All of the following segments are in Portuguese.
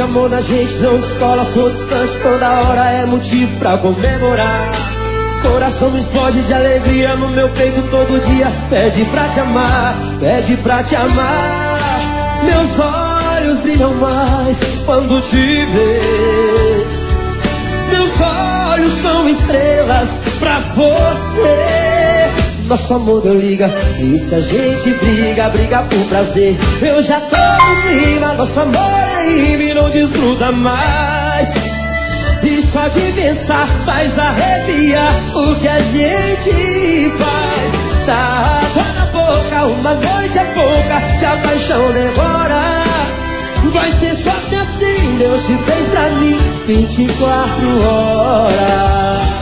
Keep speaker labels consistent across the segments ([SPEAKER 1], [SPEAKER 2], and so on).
[SPEAKER 1] amor da gente não descola, todo instante, toda hora é motivo pra comemorar. Coração me explode de alegria no meu peito todo dia. Pede pra te amar, pede pra te amar. Meus olhos brilham mais quando te ver. Meus olhos são estrelas pra você. Nosso amor deu liga, e se a gente briga, briga por prazer. Eu já tô no clima, nosso amor é rima e não desgruda mais. E só de pensar faz arrepiar o que a gente faz. Dá água na boca, uma noite é pouca, se a paixão demora. Vai ter sorte assim, Deus te fez pra mim 24 horas.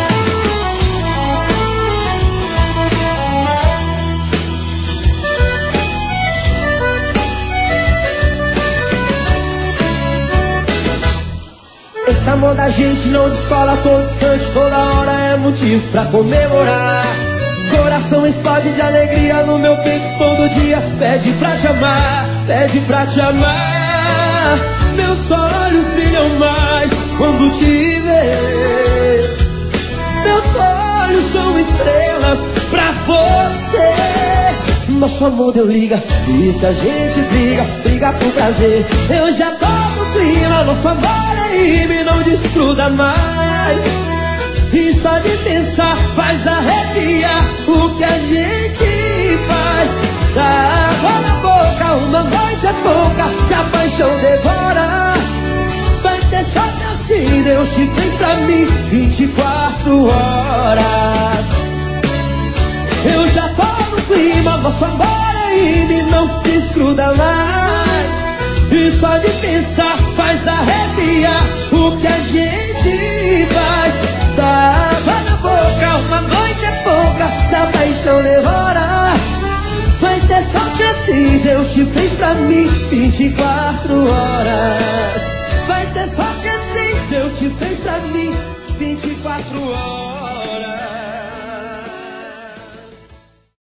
[SPEAKER 1] Esse amor da gente não descola, todo instante, toda hora é motivo pra comemorar. Coração explode de alegria no meu peito todo dia. Pede pra te amar, pede pra te amar. Meus olhos brilham mais quando te ver. Meus olhos são estrelas pra você. Nosso amor deu liga, e se a gente briga, briga por prazer. Eu já tô no clima, nosso amor é rima e não desgruda mais. E só de pensar faz arrepiar o que a gente faz. Dá água na boca, uma noite é pouca, se a paixão devora. Vai ter sorte assim, Deus te fez pra mim 24 horas. Eu já tô no clima, nosso amor é rima e não desgruda mais. E só de pensar faz arrepiar o que a gente faz. Dá água na boca, uma noite é pouca, se a paixão devora. Vai ter sorte assim, Deus te fez pra mim 24 horas.